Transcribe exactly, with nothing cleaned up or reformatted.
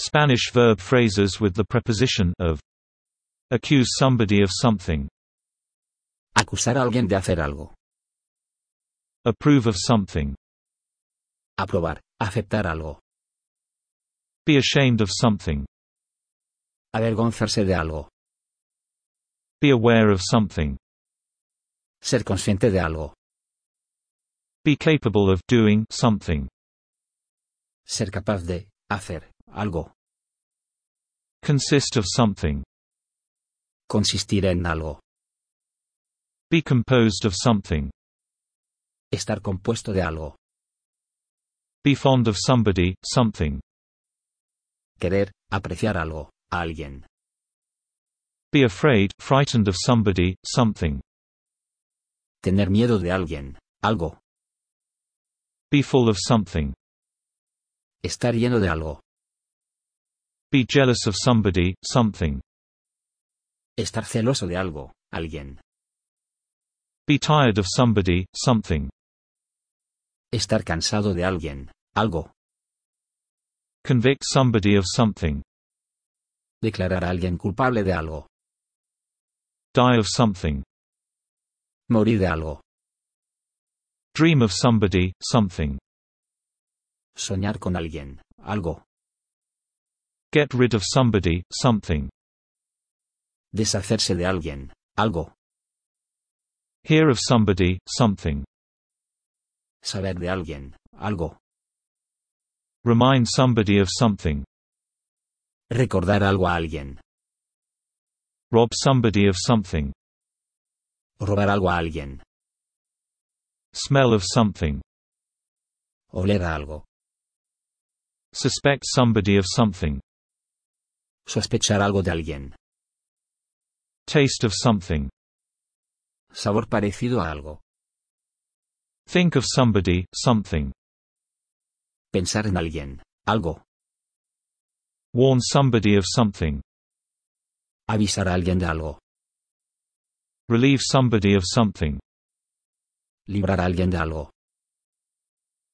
Spanish verb phrases with the preposition of. Accuse somebody of something. Acusar a alguien de hacer algo. Approve of something. Aprobar, aceptar algo. Be ashamed of something. Avergonzarse de algo. Be aware of something. Ser consciente de algo. Be capable of doing something. Ser capaz de hacer algo. Consist of something. Consistir en algo. Be composed of something. Estar compuesto de algo. Be fond of somebody, something. Querer, apreciar algo, a alguien. Be afraid, frightened of somebody, something. Tener miedo de alguien, algo. Be full of something. Estar lleno de algo. Be jealous of somebody, something. Estar celoso de algo, alguien. Be tired of somebody, something. Estar cansado de alguien, algo. Convict somebody of something. Declarar a alguien culpable de algo. Die of something. Morir de algo. Dream of somebody, something. Soñar con alguien, algo. Get rid of somebody, something. Deshacerse de alguien, algo. Hear of somebody, something. Saber de alguien, algo. Remind somebody of something. Recordar algo a alguien. Rob somebody of something. Robar algo a alguien. Smell of something. Oler a algo. Suspect somebody of something. Sospechar algo de alguien. Taste of something. Sabor parecido a algo. Think of somebody, something. Pensar en alguien, algo. Warn somebody of something. Avisar a alguien de algo. Relieve somebody of something. Librar a alguien de algo.